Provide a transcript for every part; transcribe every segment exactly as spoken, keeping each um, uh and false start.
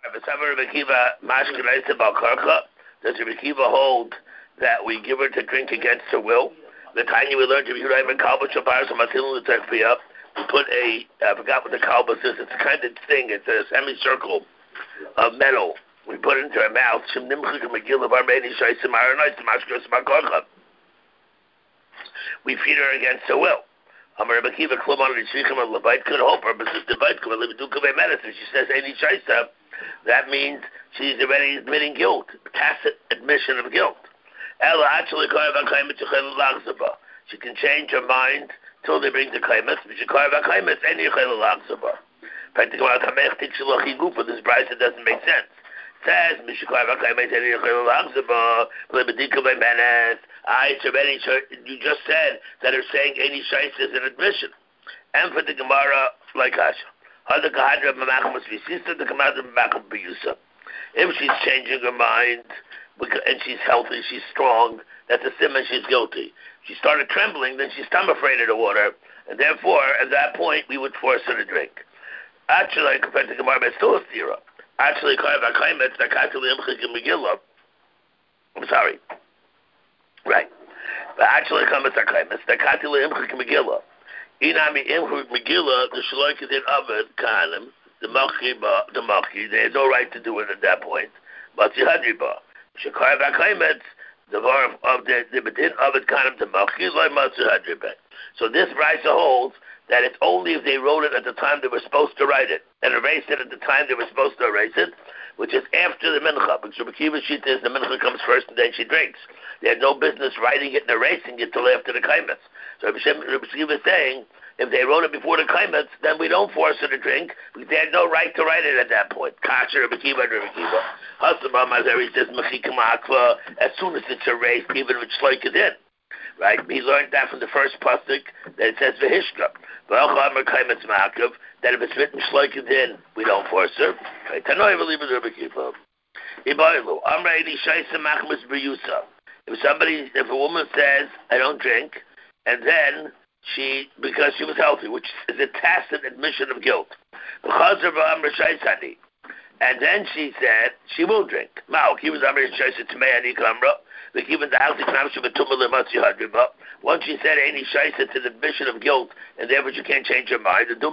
Does Rabbi Akiva hold that we give her to drink against her will? The tiny we learned to be even kalba shabar so matilin l'tekfiyah. We put a I forgot what the kalba is. It's a kind of thing. It's a semicircle of metal. We put it into her mouth. We feed her against her will. Could hope her, but she says any shaisa. That means she's already admitting guilt, tacit admission of guilt. She can change her mind till they bring the kaimas. This brisa doesn't make sense. It says, you just said that her saying any shais is an admission. And for the Gemara, like Asha. If she's changing her mind and she's healthy, she's strong, that's a simon, she's guilty. If she started trembling, then she's time afraid of the water, and therefore, at that point, we would force her to drink. Actually, compared to Gemara, it's still a theorem. Actually, I'm sorry. Right. But actually, Inami Imchut Megillah, the Shloika did Avad Kanim, the Malchi, the Malchi, they had no right to do it at that point. But Yihadriba, Shekar Vakaimet, the var of the the Bedin Avad Kanim to Malchi, like Matzahadriba. So this Raisa holds that it's only if they wrote it at the time they were supposed to write it, and erased it at the time they were supposed to erase it, which is after the Mincha. Because Rabbi Akiva's sheet is the Mincha comes first and then she drinks. They had no business writing it and erasing it till after the Kaimetz. So Rabbi Akiva is saying, if they wrote it before the Kaimetz, then we don't force her to drink, because they had no right to write it at that point. Kasher, Rabbi Akiva, Rabbi Akiva. Hasabah Mazari says, as soon as it's erased, even if it's like it in. Right? We learned that from the first pasuk that it says v'hishka. That if it's written shloiked in, we don't force her. Right? Tanoi believe in Rabbi Akiva. If somebody, if a woman says, I don't drink, and then she, because she was healthy, which is a tacit admission of guilt, and then she said she will drink. Once she said any shaisa, it's an admission of guilt, and therefore she can't change her mind. That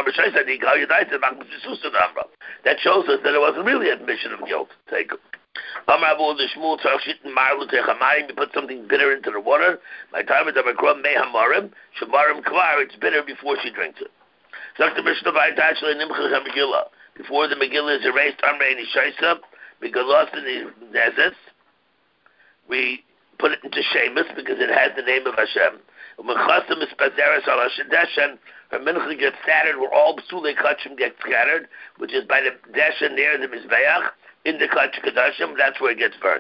shows us that it wasn't really an admission of guilt. Take it. You put something bitter into the water. My time is it's bitter before she drinks it. Before the Megillah is erased, because lost in the Nezes, we put it into Shemus because it has the name of Hashem. Her mincha gets scattered, where all Psulei Kachim get scattered, which is by the Desha near the Mizbeach, in the Kach Kadashim, that's where it gets burnt.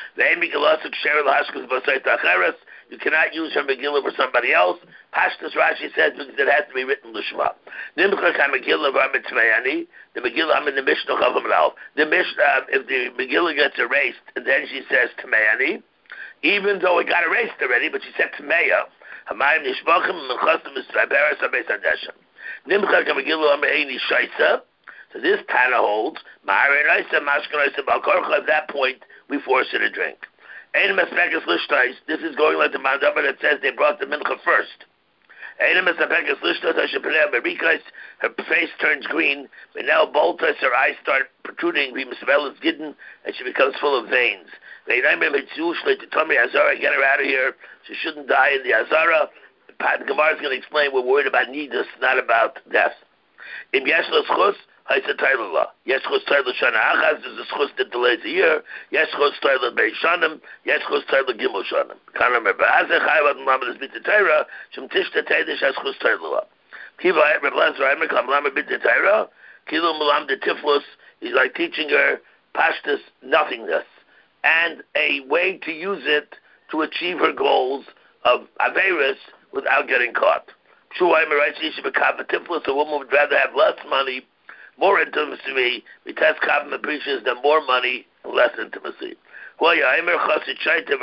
You cannot use her Megillah for somebody else. Pashtas Rashi says because it has to be written Lishma. The Megillah, I'm in the Mishnah Chavim. The Mishnah, if the Megillah gets erased, and then she says Tmeani, even though it got erased already, but she said Tmeya. Hamayim Nishbachim Mechastim Misraberes Abeis Adeshem. Nimchak Megillah Ameini Shaisa. So this Tana holds, at that point, we force her to drink. This is going like the Mandama that says they brought the mincha first. Her face turns green, but now boltas, her eyes start protruding, and she becomes full of veins. Get her out of here. She shouldn't die in the Azara. The Gemara is going to explain we're worried about nidus, not about death. Im yesh l'schus, ha'isa taylula. Yesh chus tayla shana achaz, there's a schus that delays a year. Yesh chus tayla beis shanim, yesh chus tayla gimel shanim. Can't remember. Azeh chayvat m'lamed es b'te tayra, shem tishta taydish has chus taylula. Kiva ha'et Reb Lezer ha'emek ha'mlamed b'te tayra, kilo m'lam de tiflus, he's like teaching her pashtus nothingness, and a way to use it to achieve her goals of Averis without getting caught. A woman would rather have less money, more intimacy, because Kabbam appreciates them more money, less intimacy. A chassid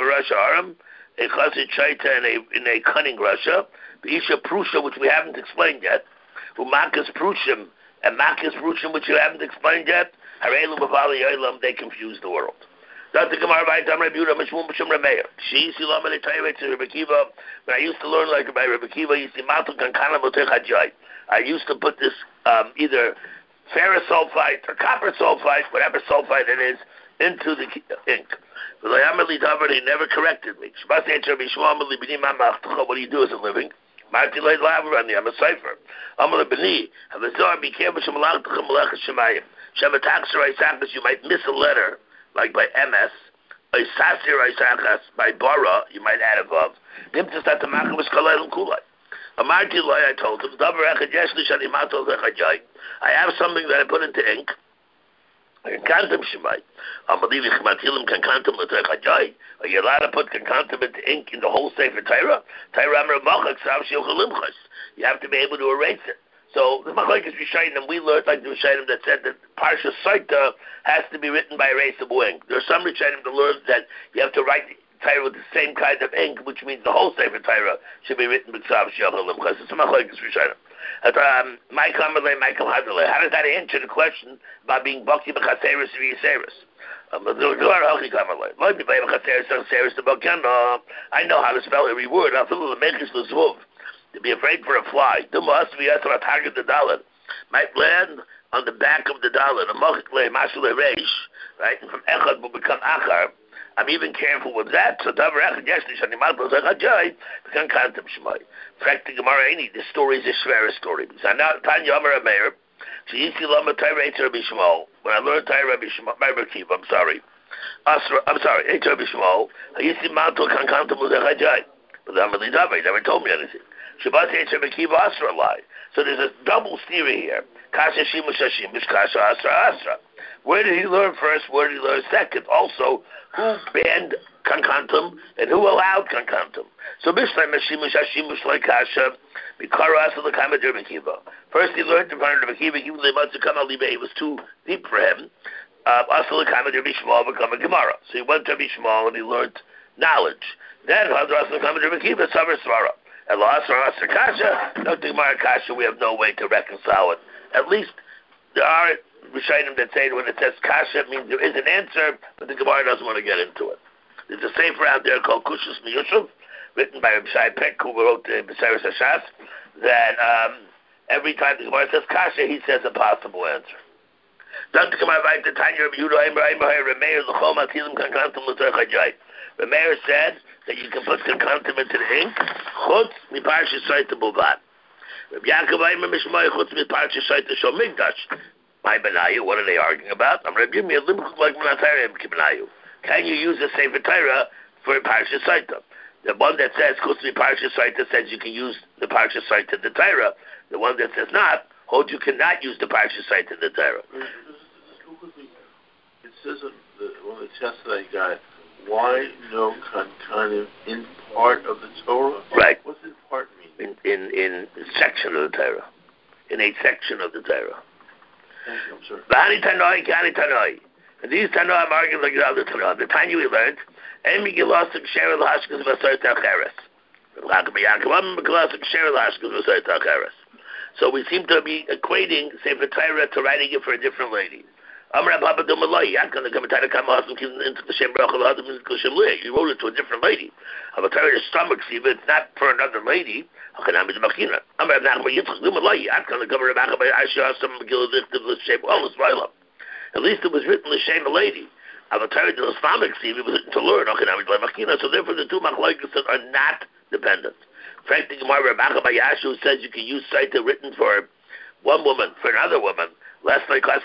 shaita in a, in a cunning Russia, the Isha Prusha, which we haven't explained yet, Umakas Prushim and Makis Ruchim, which you haven't explained yet, Harelu Bavali Yoilam, they confuse the world. Doctor Gemara by Dam Rabbi Yehuda Mishmum B'Shem Rameir. She Silam and Tayvet to Rebbe Kiva. When I used to learn like by Rebbe Kiva, you see Matul Kankana Motech Hajai. I used to put this um, either ferrous sulfite or copper sulfite, whatever sulfite it is, into the ink. But he never corrected me. What do you do as a living? I'm a cipher. I'm a b'ni. Be careful. You might miss a letter, like by M S. By bara, you might add a vav. I told him, I have something that I put into ink. Kankantum shemai. I'm believing Chmatilim kankantum l'techajai. Are you allowed to put kankantum into ink in the whole Sefer Torah? Torah amar bachak sav sheochalimchas. You have to be able to erase it. So the machlokes Rishonim, we learned like the Rishonim that said that Parsha Saita has to be written by erasable ink. There are some Rishonim that learned that you have to write Torah with the same kind of ink, which means the whole Sefer Torah should be written with sav sheochalimchas. It's a machlokes Rishonim. Um, Michael Michael Hadley. How does that answer the question about being baki b'chaseris v'yiseris? I know how to spell every word. To be afraid for a fly. Might land on the back of the dalet. Right? And from echad will become achar. I'm even careful with that. So the Gemara, this story is a Shvera story. When I learned Torah Rabbi Shmuel, Rabbi Kiva, I'm sorry. Asra, I'm sorry, Rabbi Shmuel, I used to mantle kankantum l'zechajai. But the Amalei Davar never told me anything. Shabbat Rabbi Kiva Asra lie. So there's a double theory here. Kasha Shimush Hashimush, Kasha Asra Asra. Where did he learn first? Where did he learn second? Also, who banned kankantum and who allowed kankantum? So Mishlei Meshimush Hashimush like Kasha, Mikara Asa L'Kama Rabbi Kiva. First he learned in front of Rabbi Kiva, he was too deep for him. Asa L'Kama Rabbi Shmuel become a Gemara. So he went to Rabbi Shmuel and he learned knowledge. Then Hadar Asa L'Kama Rabbi Kiva, Savar Svara. And Asa Asa Kasha, no Gemara Kasha, we have no way to reconcile it. At least there are Rishonim that say when it says Kasha, it means there is an answer, but the Gemara doesn't want to get into it. There's a sefer out there called Kushus Miyushav, written by Rabbi Shai Peck, who wrote the B'Seres Hashas, that um, every time the Gemara says Kasha, he says a possible answer. Don't come out right to Tanya Rabbi Yehuda Aimer Aimer Rameir L'chol Matilim Kankantum L'Tor Chajai. Rameir said that you can put kankantum into the ink, Chutz Miparshas Saita Bovad. Rabbi Yaakov Aimer Mishmai Chutz Miparshas Saita Shol Migdash. My Benayu, what are they arguing about? I'm Rabbi Yirmiyah Limchuk like Menatayim Kibenayu. Can you use the Sefer Torah for Parshas Saita? The one that says Chutz Miparshas Saita says you can use the Parshas Saita in the Torah. The one that says not holds you cannot use the Parshas Saita in the Torah. It says in the, one of the tests that I got, why no kankanim in part of the Torah? Right. What's in part mean? In in in a section of the Torah, in a section of the Torah. Thank you. I'm sorry. V'hani Tanoi, Kani Tanoi. And these Tanoi are arguing like the other Tanoi. The Tanya we learned, Emi Gilosim Sherel Hashkas V'Asar Tacheres. So we seem to be equating Sefer Torah to writing it for a different lady. You wrote it to a different lady. The stomach, it's not for another lady. At least it was written l'shem a lady. The stomach, it was written to learn. So therefore the two machlokes are not dependent. Frank the Gemara Rabbi says you can use Saita written for one woman, for another woman. Last night, my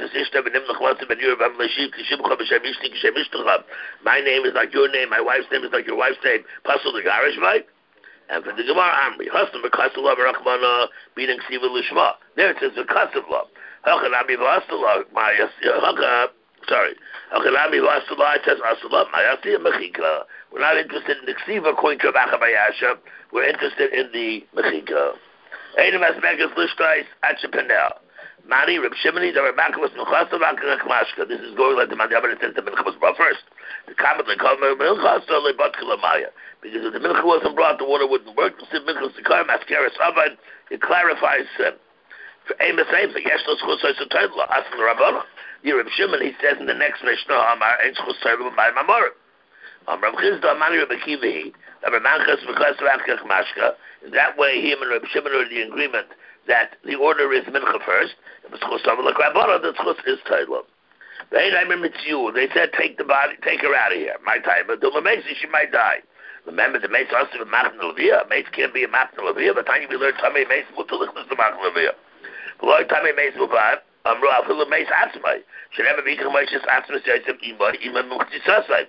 name is like your name, my wife's name is like your wife's name. Pasul the Garish, right? And for the Gemara Amri, Hustam B'Kasav Rachmana Beating Siva Lishma. There it says B'Kasav Law. Hachanami V'Asalah, my Haka, sorry. Hachanami V'Asalah, it says Asalah, my Asiyah Mechika. We're not interested in the Ksiva according to Rachabayasha. We're interested in the Mechika. Einem Asmegas Lishtais Atchapanel. Mani, Reb Shimoni, the Rebecca was Mechasa, Vakakmashka. This is going like the Mandabah that says the Milcha was brought first. The comment they call Milcha, so they bought Kilamaya. Because if the Milcha wasn't brought, the water wouldn't work. The Milcha Sikar, Mascaris Avan, it clarifies sin. For Amos Eifa, Yeshlos Chusay Sotayla, Aslan Rabbana. Here, Reb Shimon, he says in the next Mishnah, Amar Ein Chusayla by Mamorim. Amar Reb Chizda, Amani Reb Akiva, Amar Manchas V'Klas V'Akach Mashka. In that way, him and Reb Shimon are in the agreement that the order is Mincha first. If it's Chusayla like Rabbana, the Chus is Tayla. They said, take the body, take her out of here. My time, but the Lamesi, she might die. Remember, the mace also a Matan Levia. Mace can't be a Matan Levia, but time we learn Tomei Mace, what to look at the Matan Levia. Below Tomei Mace Mubat, I'm Rav Hill Mace Atzmai. Should never be Kamashis Atzmai Yosef Imad, Imad Mukti Sasai.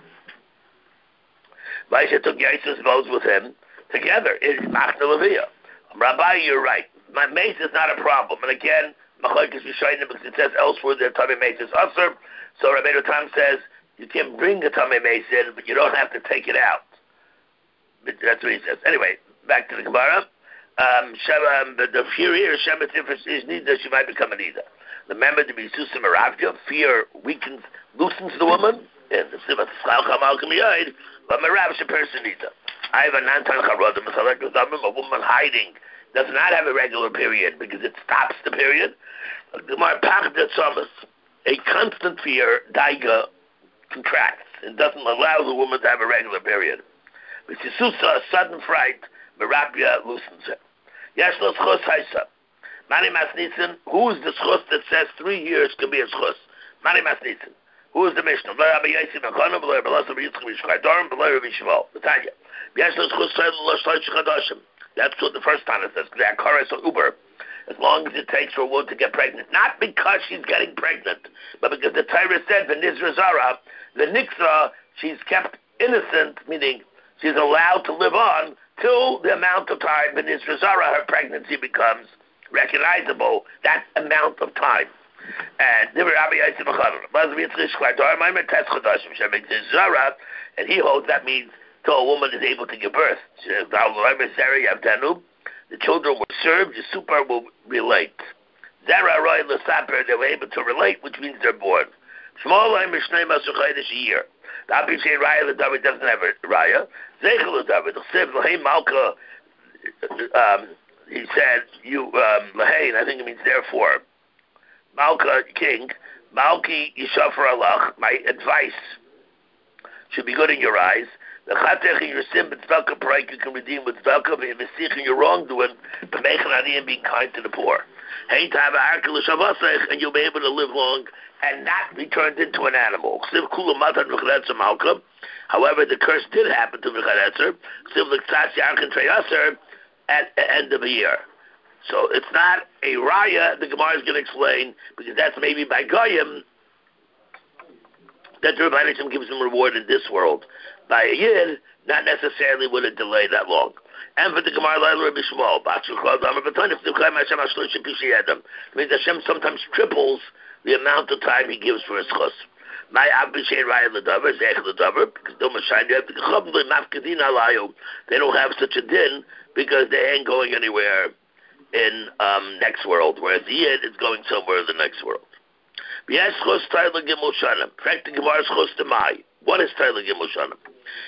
Vaisha took Yosef's bows with him together in Matan Levia. Rabbi, you're right. My mace is not a problem. And again, Machlokes Rishonim, because it says elsewhere that Tomei Mace is Usher. So Rabbi Tam says, you can bring the Tomei Mace in, but you don't have to take it out. That's what he says. Anyway, back to the Gemara. Um, um, the, the fear here, Shemet is Nida, she might become a Nida. Remember to be Susim Aravja, fear weakens, loosens the woman, and the Sivat Schalcha Malkum Yaid, but Marav person Nida. I have a Nantan Charodim, a woman hiding, does not have a regular period because it stops the period. Gemara Pachdat Somas, a constant fear, Daiga, contracts and doesn't allow the woman to have a regular period. With Yisusa, a sudden fright, Merabia loosens it. Yeshlos Chos Haisa. Mani Masnitzen, who is the Chos that says three years can be a Chos? Mani Masnitzen. Who is the Mishnah? V'lo Rabbi Yosef Mechonim, v'lo Rabbi Elazar Yitzchak Mishchai Dorim, v'lo Rabbi Shmuel. Natanya. Yeshlos Chos Haisa. That's what the first time it says. The Akaras or Uber. As long as it takes for a woman to get pregnant. Not because she's getting pregnant, but because the Torah said, V'nizra Zara, the Nixra, she's kept innocent, meaning she's allowed to live on till the amount of time when Nizra Zara, her pregnancy becomes recognizable, that amount of time. And and he holds that means till a woman is able to give birth. The children were served, the super will relate. Zara Roy Lasaper, they were able to relate, which means they're born. Small line Mishnei Masukhayish a year. The Abishay Raya the David doesn't have a Raya. Zeichel David, the Siv Lahei Malka, um, he said, you, um, Lahei, I think it means therefore, Malka, king, Malki Yishafar Allah, my advice should be good in your eyes. The Chatech in your sin, but Tzedakah Paraik you can redeem with Tzedakah, but if it's in your wrongdoing, but Mechan Ani and being kind to the poor. Hey, to have a Arkel Shavasech, and you'll be able to live long and not be turned into an animal. However, the curse did happen to V'charetzer at the end of the year. So it's not a raya, the Gemara is going to explain, because that's maybe by Goyim, that the Rebbe Hashem gives him reward in this world. By a Yid, not necessarily would it delay that long. And for the Gemara, Rabbi Shmuel, it means Hashem sometimes triples the amount of time he gives for his chus. My Abishay Raya Ladavar, Zech Ladavar, because they don't have such a din because they ain't going anywhere in um, next world, whereas the Yid is going somewhere in the next world. What is Taila Gimel Shanim?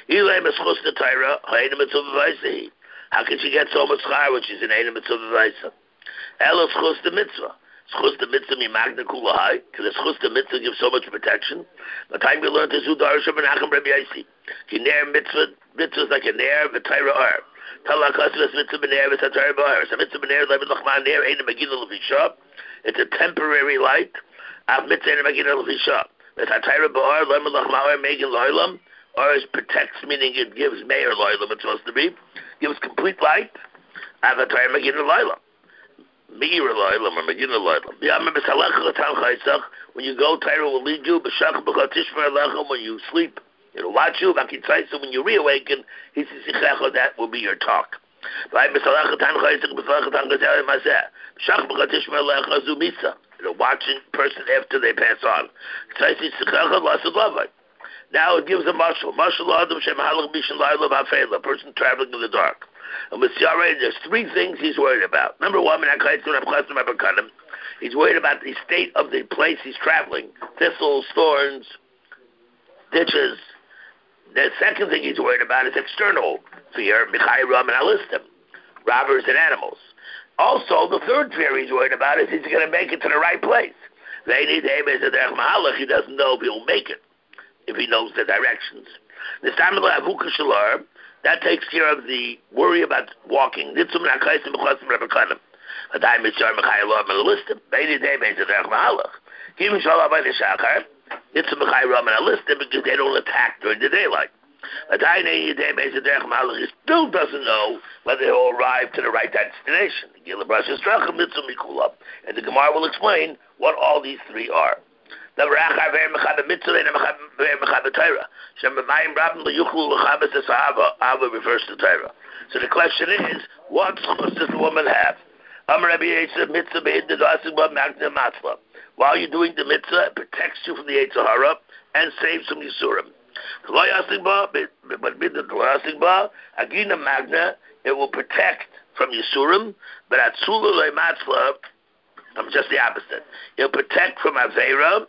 How can she get so much chayr when she's in Eina Mitzvah Vaisa? Ela Schus the Mitzvah. Schus the Mitzvah mi Magna Kula Hai, because the Schus the Mitzvah gives so much protection. The time we learned is Udar Shem Menachem Rabbi Yaisi. Ki Ner Mitzvah, Mitzvah is like a Ner, V'Taira Ar. Tala Kasvas Mitzvah B'Ner, V'Taira B'Ar. So Mitzvah B'Ner, Levin Lachman Ner, Eina Megina Levisha. It's a temporary light. Av Mitzvah Eina Megina Levisha. V'Taira B'Ar, Levin Lachman Ar, Megin Loilam. Or it protects, meaning it gives Meir Loilam, it's supposed to be. Gives complete light. Avatar Megina Loilam. Meir Loilam or Megina Loilam. When you go, Torah will lead you. When you sleep, it'll watch you. So when you reawaken, that will be your talk. It'll watch a person after they pass on. Now it gives a mashal. Mashal Adam Shem Halach Bishan Laila Bafela, a person traveling in the dark. And with Yara, there's three things he's worried about. Number one, he's worried about the state of the place he's traveling. Thistles, thorns, ditches. The second thing he's worried about is external fear, Michai Ram and Alistim, robbers and animals. Also, the third fear he's worried about is he's going to make it to the right place. He doesn't know if he'll make it, if he knows the directions. That takes care of the worry about walking. Because they don't attack during the daylight. He still doesn't know whether he'll arrive to the right destination. And the Gemara will explain what all these three are. So the question is, what chus does the woman have? While you're doing the mitzvah, it protects you from the Yetzer Hara and saves from Yisurim. Agina Magna, it will protect from Yisurim, but Atzula Matzla, I'm just the opposite. It'll protect from Aveira.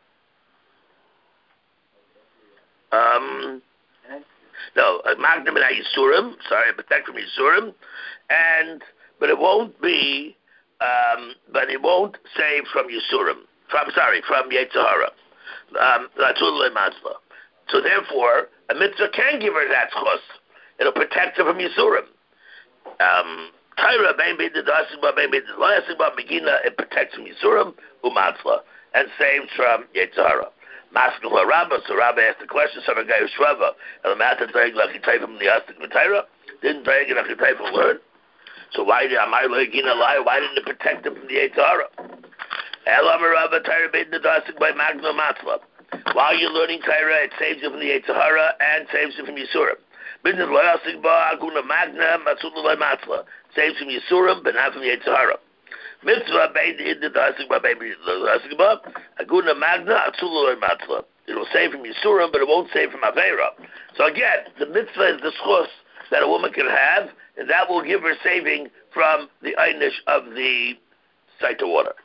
Um, no, Magna and Yisurim. Sorry, protect from Yisurim, and but it won't be. Um, but it won't save from Yisurim. From sorry, from Yetzer Hara. Um, so therefore, a mitzvah can give her that chus. It'll protect her from Yisurim. Um, Tyra, maybe the Dasigba, maybe the Lasigba, Megina, it protects from Yisurim, Umatzla, and saves from Yetzer Hara. Maskul Rabba, so Rabba asked the question, some guy who's Shrava, and the matter Drag Lakitay from the Astik Matayra, didn't Drag Lakitay from learn? So why did Amai Lagina lie? Why didn't it protect him from the Yetzer Hara? Elamar Rabba, Tyra, made the Dasik by Magna Matzla. While you're learning Torah, it saves you from the Yetzer Hara and saves you from Yisurim. Business loyasig ba aguna magna matzula matzla saves from Yisurim, but not from the Yetzer Hara. Mitzvah bein in the dasig ba bein loyasig ba aguna magna atzula matzla. It will save from Yisurim, but it won't save from Aveira. So again, the mitzvah is the schus that a woman can have, and that will give her saving from the einish of the sight of water.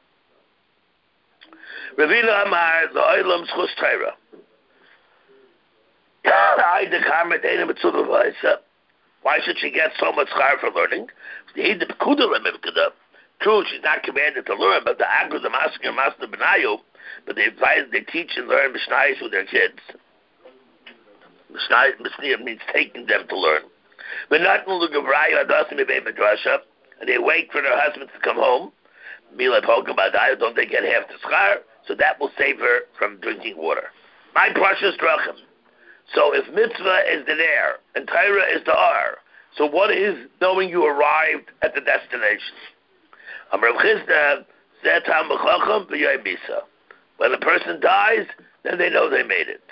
Ravina Amar, the Oilam Schus Torah. Why should she get so much schar for learning? True, she's not commanded to learn, but the Agur, the Master, Master Benayu, but they advise, they teach and learn Mishnayos with their kids. Mishnayos means taking them to learn. But not in the Gevraya, and they wait for their husbands to come home. Don't they get half the schar? So that will save her from drinking water. My precious drachim. So if mitzvah is the there and Torah is the ar, so what is knowing you arrived at the destination? When a person dies, then they know they made it.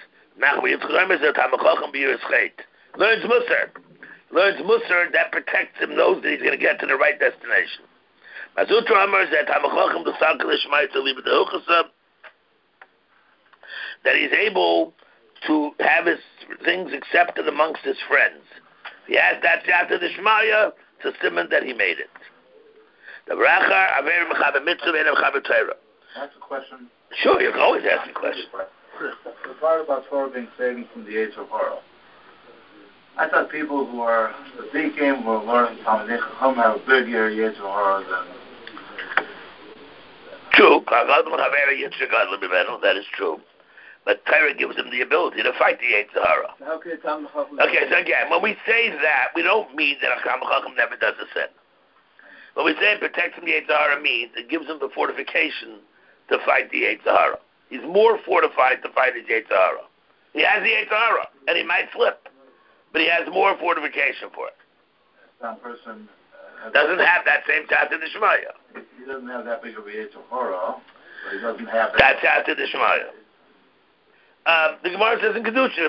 Learns Musar. Learns Musar, that protects him, knows that he's going to get to the right destination. That he's able to have his things accepted amongst his friends. He has that after the Shmaya, it's a simon that he made it. The Bracha, Aver Mechaber Mitzvah, and Mechaber Torah. That's a question. Sure, you can always ask a question. The part about Torah being saving from the Yetzer Hara. I thought people who are the Deacon who are learning Talmidei Chacham have a bigger Yetzer Hara than. True, that is true. But Torah gives him the ability to fight the Yetzer Hara. How can Talmidei Chacham? Okay, so again, when we say that, we don't mean that a Talmidei Chacham never does a sin. When we say it protects from the Yetzer Hara means it gives him the fortification to fight the Yetzer Hara. He's more fortified to fight his Yetzer Hara. He has the Yetzer Hara, and he might slip, but he has more fortification for it. Some person uh, doesn't have that same Tata D'Shmaya. He doesn't have that big of a Yetzer Hara, but he doesn't have that. That's Tata D'Shmaya. Um, the Gemara says in Kedushin,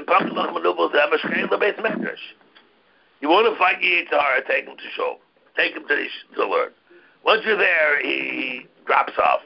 you want to fight the Yetzer Hara, take him to Shul. Take him to the, to the Lord. Once you're there, he drops off.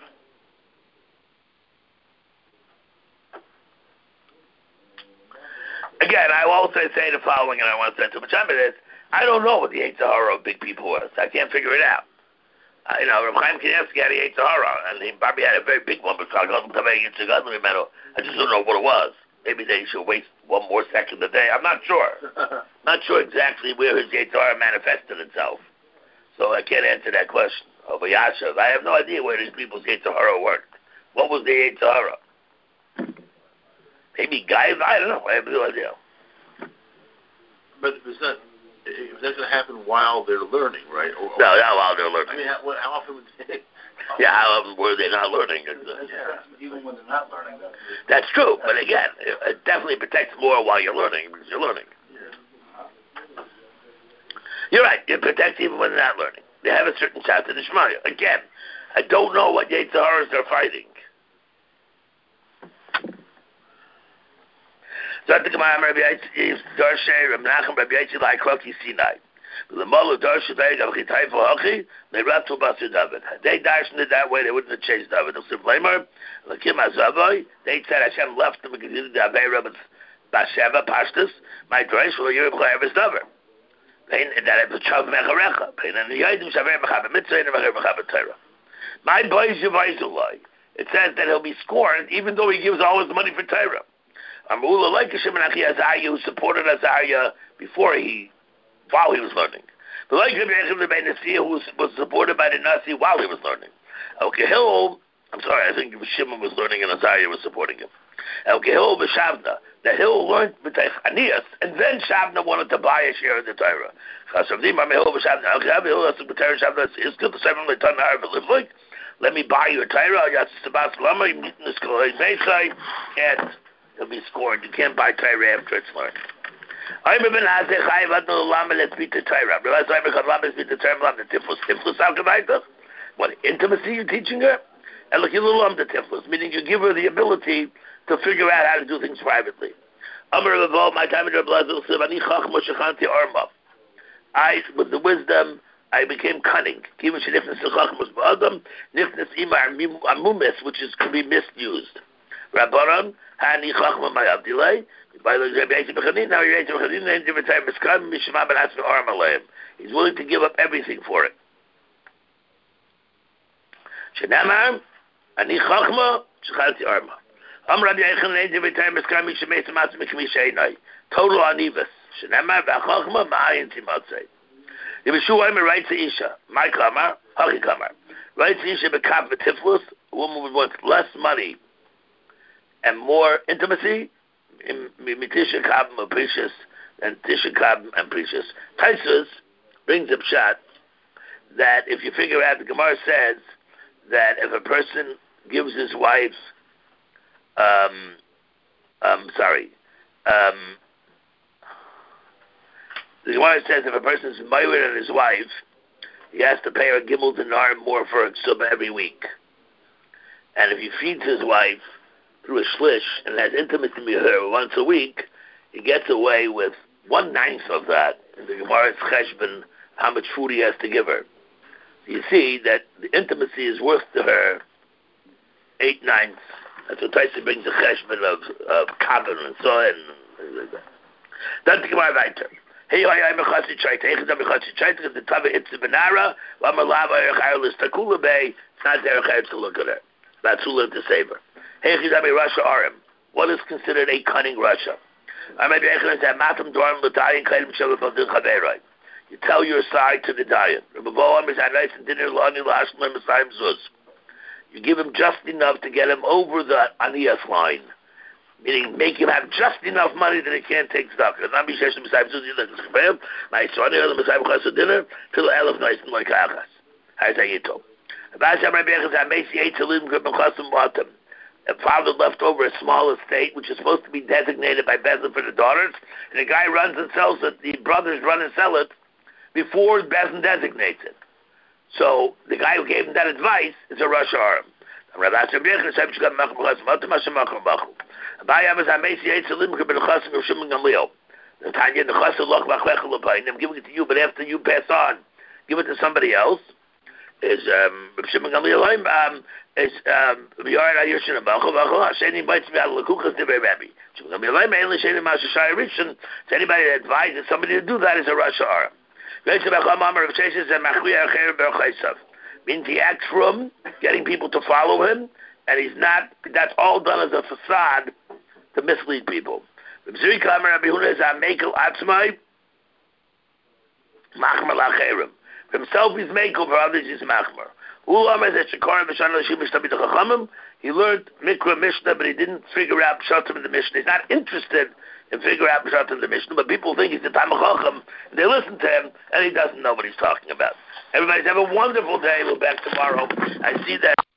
Again, I will also say the following, and I want to say too much time of this. I don't know what the Yetzer Hara of big people was. I can't figure it out. Uh, you know, Reb Chaim Kanievsky had a Yetzer Hara, and he probably had a very big one, but I just don't know what it was. Maybe they should waste one more second a day. I'm not sure. Not sure exactly where his Yetzer Hara manifested itself. So I can't answer that question. Over Yashav, I have no idea where these people's Yetzer Hara worked. What was the Yetzer Hara? Maybe guys, I don't know. I have no idea. But is that is that going to happen while they're learning, right? Or, no, not while they're learning. I mean, how, how often would they? Yeah, how often were they not learning? Yeah, even when they're not learning. That's, that's true, but again, it definitely protects more while you're learning because you're learning. Yeah. You're right. It protects even when they're not learning. They have a certain chance in the Shemaya. Again, I don't know what Yetzer Haras they're fighting. So I think I'm Rabbi Yitzchak Darshay Rabbi Nachum Rabbi Yitzchak like Kloki Sinai. The Molo Darshay they got Chitay for Hachi. They ran to Basu David. They darshened it that way. They wouldn't have chased David. The Siblamer, the Kim Azavoy. They said Hashem left them because he did the Avei Rabbi Basheva Pashtus. My Dresh will hear him Chayav is David. That is the Chav Mecharecha. And the Yadim Shaver Mechaber Mitzvah and Mechaber Torah. My boy Shavayzulai. It says that he'll be scorned even though he gives all his money for Torah. Amrullah like Hashem and Achi Azariah who supported Azariah before he, while he was learning. The like Rabbi Yechim Rabbi Nasiya who was, was supported by the Nasi while he was learning. Okay, Hill, I'm sorry, I think Shimon was learning and Azariah was supporting him. Okay, Hill B'Shavna. The Hill learned B'Teich Anias, and then Shavna wanted to buy a share of the Torah. Chasavdim Amrullah B'Shavna. Okay, Hill has to B'Teich Shavna. It's good to say from the Tan Har B'Liv like. Let me buy your Torah. Yatz Sabas Lama. You meet in this Kolei Meisai, and he'll be scorned. You can't buy Torah after it's learned. I'm a ben Hazeh Chayiv Adnul Lama. Let's beat the Torah. Realize I'm a Lama. Let's beat the Torah. Lama the Tiflus. Tiflus al Gevaitach. What intimacy you're teaching her? And look, you little Lama the Tiflus, meaning you give her the ability to figure out how to do things privately. Amar Ravo, my time in Rabbi Lazar said, "Ani Chacham Shechanti Arma." I, with the wisdom, I became cunning. Even Shenifnes Chacham was Ba'adam, Nifnes Imar Amumis, which is can be misused. Rabbaram, Hani Chacham Mayavdilay. By the Rabbi Yitzchak Bechanin, now you're Yitzchak Bechanin, and different time Miskam Mishma Ben Asma Arma Leim. He's willing to give up everything for it. Shenamar, Ani Chachma Shechanti Arma. Am Rabbi Yechon every time Miskam Mishma Matzah Mikmishainai. Total anivus. Shenamar V'Chachma Ma'ayin Timatzei. The Yeshua writes to Isha, my kamar, Haki kamar, writes to Isha B'Kav V'Tiflus, a woman would want less money and more intimacy, Mitisha Kav and Precious, and Tisha Kav and Precious. Taisus brings up shot that if you figure out, the Gemara says that if a person gives his wife, um, um, sorry, um, the Gemara says if a person is married on his wife, he has to pay her gimel dinar more for a ksuba every week. And if he feeds his wife through a shlish and has intimacy with her once a week, he gets away with one ninth of that. In the Gemara's cheshbon, how much food he has to give her. So you see that the intimacy is worth to her eight ninths. That's what Tyson brings the cheshbon of of kabin and so on and like that. That's the Gemara weiter. Hey, I am a chassid chayt. Hey, I'm a chassid chayt because the tava it's the benara. I'm a lava erechayel is takula bay. It's not erechayel to look at her. That's who lived to save her. Hey, I'm a Russia arim. What is considered a cunning Russia? I'm a erechayel that matam dorm l'dayin kaidim shalom of the chaverai. You tell your side to the dayan. Rabbi is nice and dinner lani lashlim misayim zuz. You give him just enough to get him over the aniyas line. Meaning, make him have just enough money that he can't take stock. And I'm beshesh b'sayim zuzi like this chayim. My son here the b'sayim chas dinner till elef nice and like achas. How's that you told? About some Rabbi Yechon that makes the eight talim grip and chasim bottom. A father left over a small estate which is supposed to be designated by Bezin for the daughters, and the guy runs and sells it. The brothers run and sell it before Bezin designates it. So the guy who gave him that advice is a Rosh Hashanah. Rabbi Yechon said, "You got machum chasim bottom, Hashem machum machum." Abayam is Amesi Eitzelim Kibel Chasim of Shimon Gamliel. The Tanya the Chasim Loch Lachlecha Lepain. I'm giving it to you, but after you pass on, give it to somebody else. Is um Shimon Gamliel um is um Yard Ayushin Abacho Bacho Sheni bites me out of Lakukas de Rabbi. Shimon Gamliel mainly Sheni Mashashai Rishon. To anybody that advises somebody to do that is a Rosh Hashanah. Great to Bacham Amar of Sheshes and Machriya Acher Berchaisav. Means he acts from getting people to follow him, and he's not. That's all done as a facade to mislead people. Rabbi Kamar Rabbi Huna is a mekel atzmai machmer lacherim. For himself he's Mekel, for others he's Machmer. He learned Mikra Mishnah, but he didn't figure out Pshatim in the Mishnah. He's not interested in figuring out Pshatim in the Mishnah, but people think he's the Talmid Chacham. They listen to him, and he doesn't know what he's talking about. Everybody have a wonderful day. We'll be back tomorrow. I see that.